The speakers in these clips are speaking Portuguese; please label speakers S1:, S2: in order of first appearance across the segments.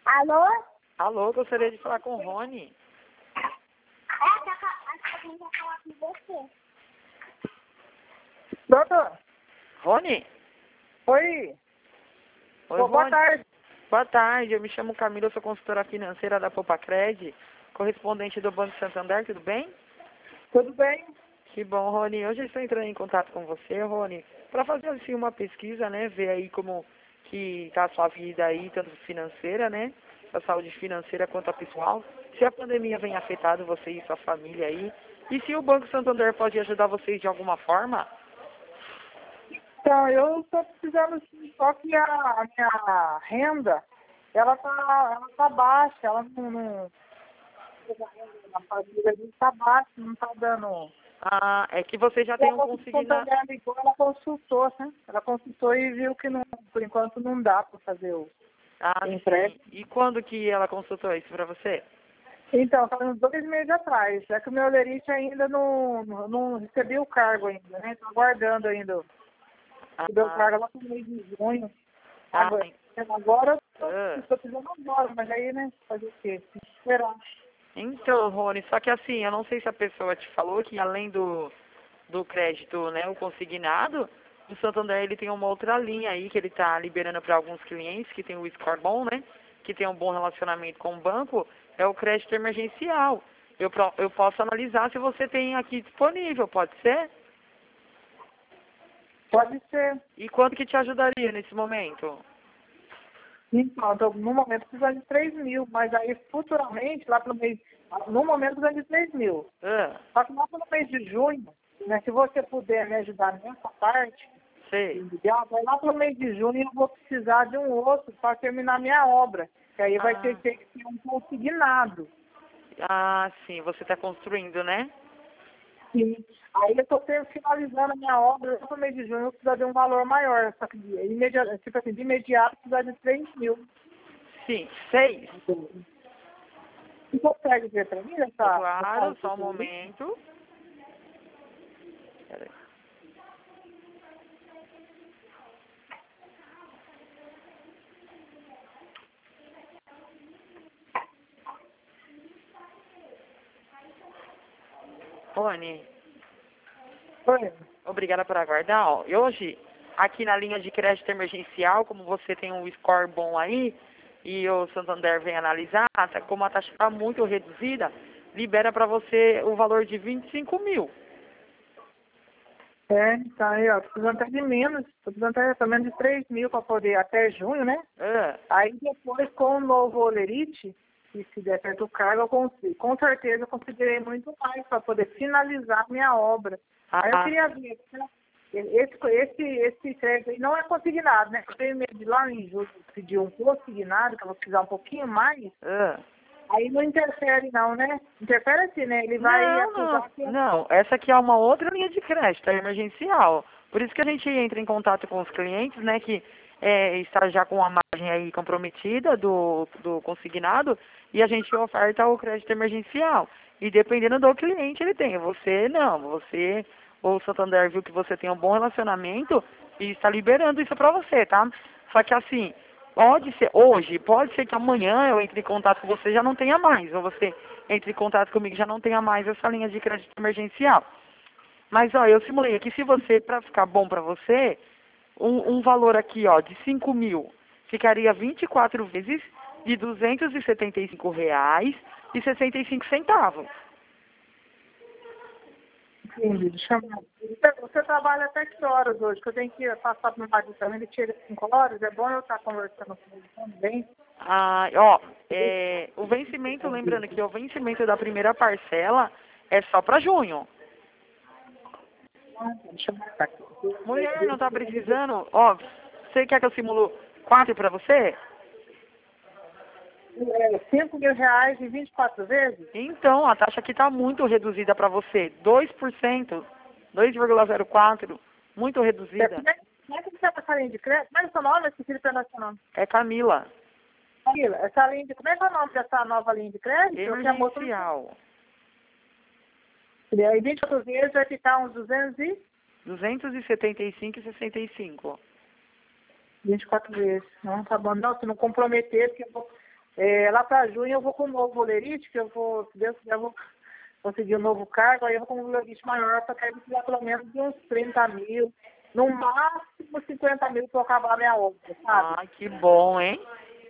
S1: Alô?
S2: Alô, gostaria de falar com o Rony.
S1: Alguém quer falar com você.
S3: Doutor,
S2: Rony?
S3: oi.
S2: Oi,
S3: Boa
S2: Rony.
S3: tarde.
S2: Boa tarde, eu me chamo Camila, eu sou consultora financeira da Popacred, correspondente do Banco Santander, tudo bem?
S3: Tudo bem?
S2: Que bom, Rony. Hoje eu estou entrando em contato com você, Rony, para fazer assim uma pesquisa, né, ver aí como que tá a sua vida aí, tanto financeira, né, a saúde financeira quanto a pessoal, se a pandemia vem afetado você e sua família aí, e se o Banco Santander pode ajudar vocês de alguma forma.
S3: Então, eu estou precisando, só que a minha renda, ela tá baixa, ela não a família está baixa, não está dando.
S2: Ah, é que você já tem um consignado.
S3: Ela consultou, né? Ela consultou e viu que não, por enquanto não dá para fazer o empréstimo.
S2: E quando que ela consultou isso para você?
S3: Então, faz uns 2 meses atrás. É que o meu Olerite ainda não recebi o cargo ainda, né? Estou aguardando ainda. Deu cargo lá no mês de junho. Agora eu estou precisando agora, mas aí, né? Fazer o quê? Esperar.
S2: Então, Rony, só que assim, eu não sei se a pessoa te falou que além do crédito, né, o consignado, o Santander ele tem uma outra linha aí que ele está liberando para alguns clientes que tem o score bom, né, que tem um bom relacionamento com o banco, é o crédito emergencial. Eu posso analisar se você tem aqui disponível, pode ser?
S3: Pode ser.
S2: E quanto que te ajudaria nesse momento?
S3: Então, no momento precisando de 3 mil, mas aí futuramente, lá pelo mês, no momento precisando de 3 mil. Só que lá pelo mês de junho, né, se você puder me ajudar nessa parte, lá pelo mês de junho eu vou precisar de um outro para terminar minha obra, que aí vai ter que ser um consignado.
S2: Ah, sim, você está construindo, né?
S3: Sim. Aí eu estou finalizando a minha obra, lá pelo mês de junho eu vou precisar de um valor maior, só que de imediato precisar de 3 mil.
S2: Sim, 6.
S3: Você consegue ver para mim essa?
S2: Claro, só um momento. Peraí. Rony.
S3: Oi.
S2: Obrigada por aguardar. Ó, e hoje, aqui na linha de crédito emergencial, como você tem um score bom aí, e o Santander vem analisar, como a taxa está muito reduzida, libera para você o valor de 25 mil.
S3: Tá aí, ó, precisando até de menos, tô precisando até pelo menos de 3 mil para poder, até junho, né? Aí depois, com o novo Olerite, e se der certo o cargo, eu consigo. Com certeza eu conseguirei muito mais para poder finalizar minha obra. Aí eu queria ver, né? Esse crédito aí não é consignado, né? Eu tenho medo de lá em julho pedir um consignado, que eu vou precisar um pouquinho mais. Aí não interfere não, né? Interfere assim, né? Ele vai acusar que...
S2: Não, essa aqui é uma outra linha de crédito, é emergencial. Por isso que a gente entra em contato com os clientes, né, que está já com a margem aí comprometida do consignado, e a gente oferta o crédito emergencial. E dependendo do cliente ele tem. Você não, o Santander viu que você tem um bom relacionamento e está liberando isso para você, tá? Só que assim, pode ser hoje, pode ser que amanhã eu entre em contato com você e já não tenha mais, ou você entre em contato comigo e já não tenha mais essa linha de crédito emergencial. Mas, ó, eu simulei aqui, se você, para ficar bom para você, um valor aqui, ó, de 5 mil, ficaria 24 vezes de R$275,65.
S3: Entendi, deixa eu ver. Você trabalha até que horas hoje? Que eu tenho que passar para o meu marido também, ele chega às 5 horas, é bom eu estar conversando com ele também.
S2: O vencimento, lembrando que o vencimento da primeira parcela é só para junho.
S3: Deixa eu marcar aqui.
S2: Mulher, não tá precisando? Ó, você quer que eu simulo 4 para você?
S3: R$5 mil e 24 vezes?
S2: Então, a taxa aqui tá muito reduzida para você. 2%, 2,04%, muito reduzida.
S3: Como é que você chama essa linha de crédito? Como é o seu nome? Esqueci de perguntar seu nome.
S2: É Camila.
S3: Camila, essa linha de... Como é que é o nome dessa nova linha de crédito?
S2: Emergencial.
S3: E aí 24 vezes vai ficar uns
S2: 275,65.
S3: 24 vezes. Não, tá bom. Não, se não comprometer, porque Lá para junho eu vou com um novo olerite, que eu vou, se Deus quiser, eu vou conseguir um novo cargo, aí eu vou com um olerite maior para precisar pelo menos de uns 30 mil, no máximo 50 mil para eu acabar a minha obra, sabe?
S2: Ah, que bom, hein?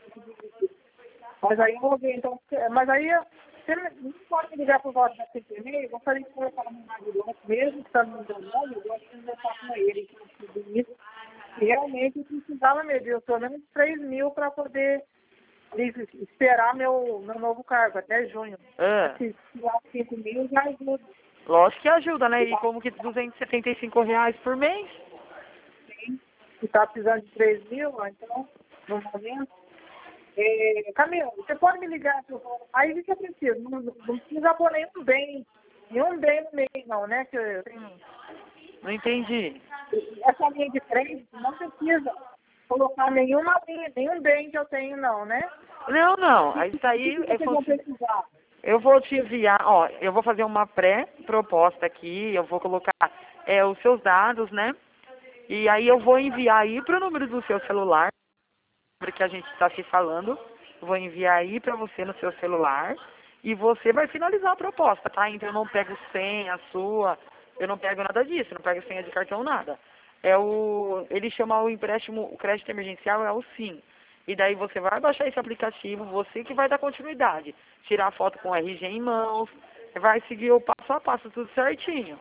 S3: Mas aí eu vou ver, então, mas aí você não pode me ligar por volta das 5h30, eu gostaria de conversar com o meu marido antes, mesmo estando no meu nome, eu gosto de conversar com ele, tudo isso. E realmente eu precisava mesmo, eu pelo menos 3 mil para poder esperar meu novo cargo, até junho. Se tirar 5 mil, já ajuda.
S2: Lógico que ajuda, né? E como que R$ 275 por mês?
S3: Sim. Se está precisando de 3 mil, então, no momento. Camila, você pode me ligar? Aí o que eu preciso? Não precisa pôr nenhum bem no meio, não, né? Que eu tenho...
S2: Não entendi.
S3: Essa linha de crédito não precisa colocar nenhuma linha, nenhum bem que eu tenho, não, né?
S2: Não. Isso aí eu vou te enviar, ó, eu vou fazer uma pré-proposta aqui, eu vou colocar os seus dados, né? E aí eu vou enviar aí pro número do seu celular, que a gente está se falando, eu vou enviar aí para você no seu celular e você vai finalizar a proposta, tá? Então eu não pego senha sua, eu não pego nada disso, não pego senha de cartão, nada. Ele chama o empréstimo, o crédito emergencial é o SIM. E daí você vai baixar esse aplicativo, você que vai dar continuidade. Tirar foto com o RG em mãos, vai seguir o passo a passo, tudo certinho.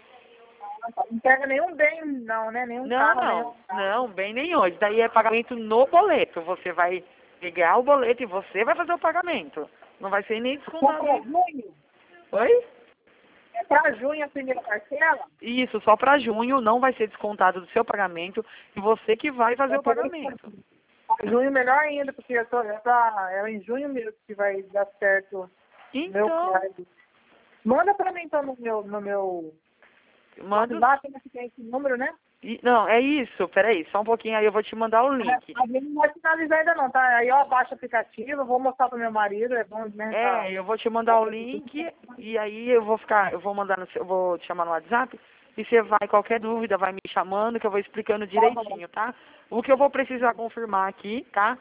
S3: Não pega nenhum bem, não, né? Nenhum carro,
S2: não, bem nenhum. Isso daí é pagamento no boleto. Você vai pegar o boleto e você vai fazer o pagamento. Não vai ser nem descontado.
S3: Só para junho?
S2: Oi?
S3: É para junho a primeira parcela?
S2: Isso, só para junho, não vai ser descontado do seu pagamento e você que vai fazer o pagamento.
S3: Junho melhor ainda, porque é em junho mesmo que vai dar certo.
S2: Então.
S3: Manda para mim então no meu
S2: manda
S3: lá tem esse número, né?
S2: Não, é isso, peraí, só um pouquinho aí eu vou te mandar o link.
S3: A gente não vai finalizar ainda não, tá? Aí eu abaixo o aplicativo, vou mostrar pro meu marido, é bom, né?
S2: Eu vou te mandar o link e aí eu vou te chamar no WhatsApp e você vai, qualquer dúvida, vai me chamando que eu vou explicando direitinho, tá? O que eu vou precisar confirmar aqui, tá?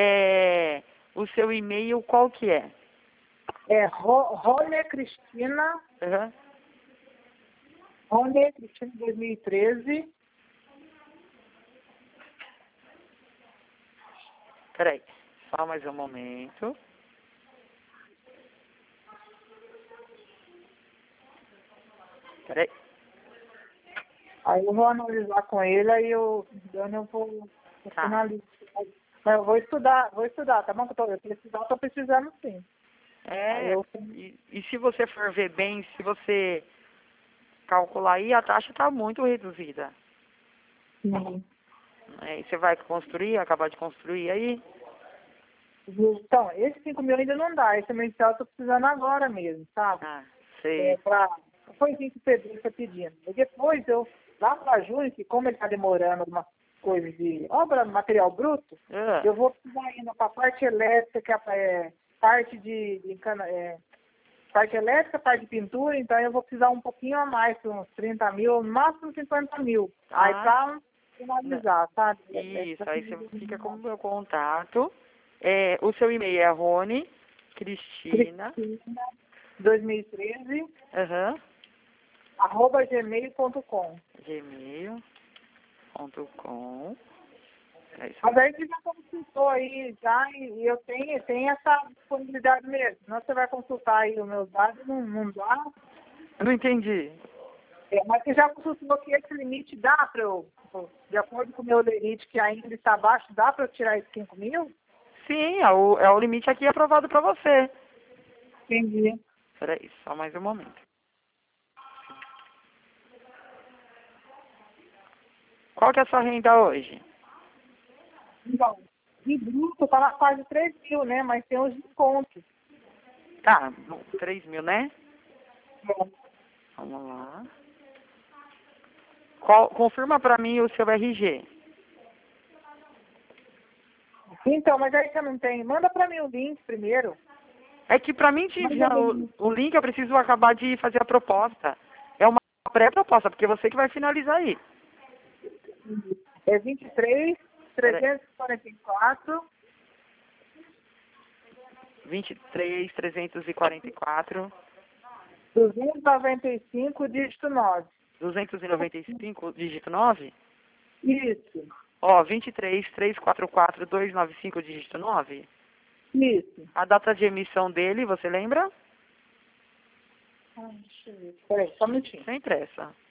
S2: O seu e-mail, qual que é?
S3: É Rony Cristina. Rony Cristina 2013.
S2: Peraí, só mais um momento. Peraí.
S3: Aí eu vou analisar com ele, aí eu vou finalizar. Mas eu vou estudar, tá bom? Eu tô precisando sim.
S2: E se você for ver bem, se você calcular aí, a taxa está muito reduzida.
S3: Sim.
S2: E você vai acabar de construir aí?
S3: Então, esse 5 mil ainda não dá. Esse emergencial eu tô precisando agora mesmo, sabe?
S2: Sei.
S3: Foi isso que o Pedro está pedindo. E depois, lá para junho, que como ele está demorando algumas coisas de obra, material bruto, eu vou precisar ainda para a parte elétrica, parte parte elétrica, parte de pintura, então eu vou precisar um pouquinho a mais, uns 30 mil, no máximo 50 mil. Aí para finalizar, sabe?
S2: Isso, aí você fica com o meu contato. O seu e-mail é Rony Cristina
S3: 2013 @gmail.com.
S2: gmail.com.
S3: Mas aí você já consultou aí, já, e eu tenho essa disponibilidade mesmo. Senão você vai consultar aí os meus dados, não dá.
S2: Eu não entendi.
S3: Mas você já consultou que esse limite dá para eu, de acordo com o meu limite que ainda está abaixo, dá para eu tirar esses 5 mil?
S2: Sim, é o limite aqui aprovado para você.
S3: Entendi.
S2: Peraí, só mais um momento. Qual que é a sua renda hoje?
S3: Então, de bruto tá na quase 3 mil, né? Mas tem os descontos.
S2: Tá, 3 mil, né? Vamos lá. Confirma pra mim o seu RG.
S3: Então, mas aí você não tem. Manda pra mim o link primeiro.
S2: É que pra mim te enviar o link eu preciso acabar de fazer a proposta. É uma pré-proposta, porque você que vai finalizar aí.
S3: É 23 344
S2: 23.344.
S3: 295, dígito 9.
S2: 295, dígito 9?
S3: Isso.
S2: Ó, 23.344.295, dígito 9?
S3: Isso.
S2: A data de emissão dele, você lembra?
S3: Deixa eu ver. Peraí, só um minutinho.
S2: Sem pressa.